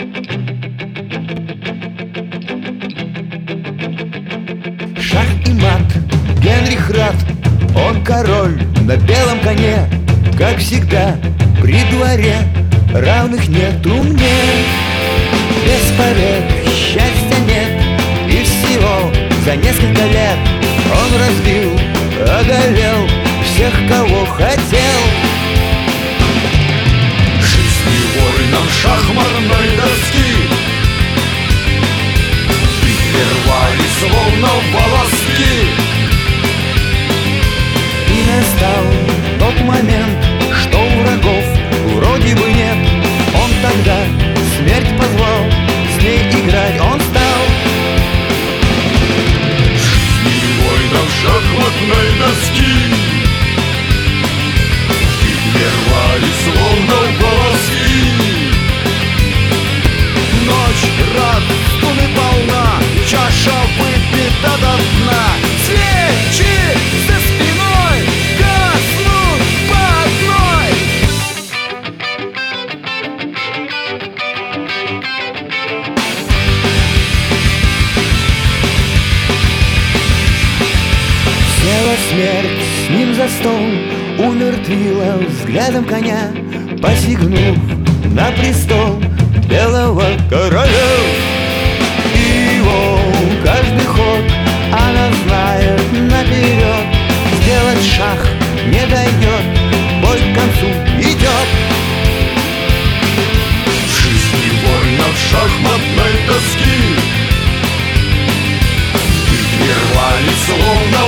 Шах и мат, Генрих Рад, он король на белом коне. Как всегда, при дворе равных нету мне. Без побед счастья нет, и всего за несколько лет он разбил, одолел всех, кого хотел. Жизни воинам шахматной доски прервали словно волоски. И настал тот момент, что у врагов вроде бы нет. Он тогда смерть позвал, с ней играть он стал. Жизни воинам шахматной доски прервали словно волоски. Ночь, рад, стуны полна, чаша выпита до дна. Свечи за спиной гаснут по одной. Села смерть с ним за стол, умертвила взглядом коня, посягнув на престол белого короля. И его каждый ход она знает наперед, сделать шах не дает, бой к концу идет. Жизни воинов шахматной доски прервали словно